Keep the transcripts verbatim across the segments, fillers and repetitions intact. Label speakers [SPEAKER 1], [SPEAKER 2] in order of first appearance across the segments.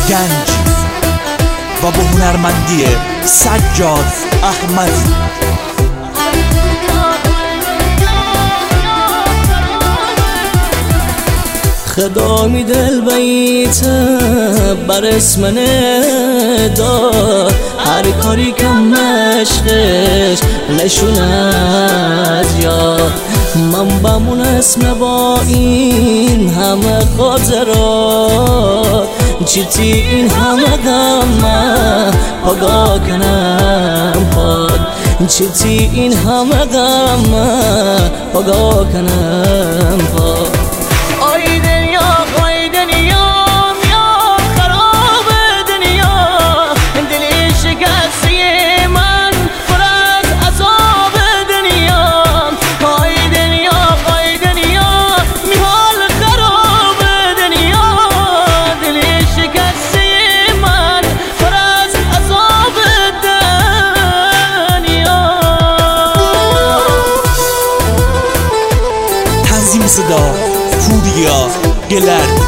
[SPEAKER 1] گنج و با هنرمندی سجاد احمدی.
[SPEAKER 2] خدامی دل بیته بر اسم ندا، هر کاری که مشقش نشوند یاد. من بمون اسم با این همه خاطرات، چیتی این همه غم پاگاه کنم پاد، چیتی این همه غم پاگاه کنم پاد.
[SPEAKER 1] صدا فوریا گلرد.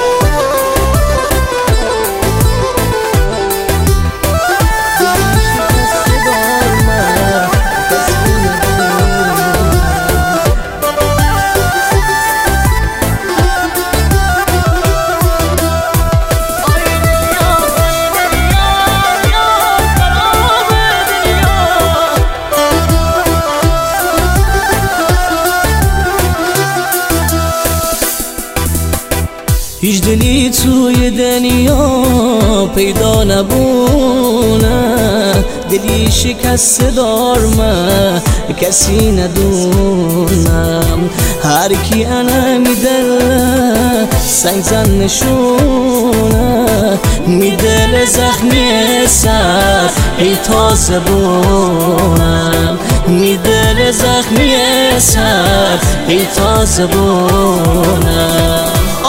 [SPEAKER 2] هیچ دلی توی دنیا پیدا نبونه، دلی شکست دار من کسی ندونم. هر کی انا می دل سنگ زن نشونه، می دل زخمی سر ای تازه بونم، می دل زخمی سر ای تازه بونم.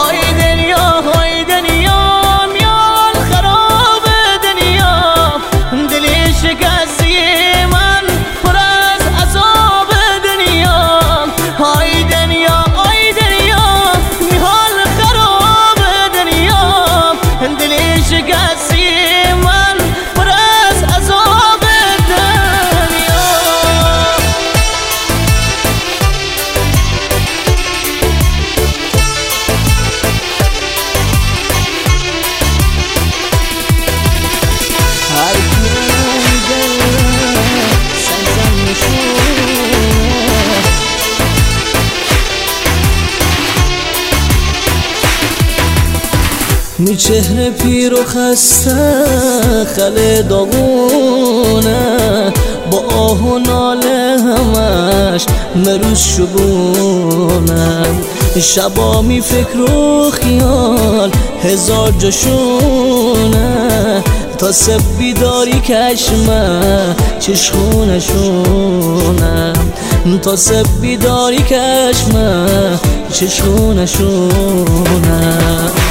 [SPEAKER 2] می چهره پیر و خسته خل داغونه، با آه و ناله همش مروز شبونم. شبا می فکر و خیال هزار جاشونه، تا سب بیداری کشمه چشخونه شونم، تا سب بیداری کشمه چشخونه شونم.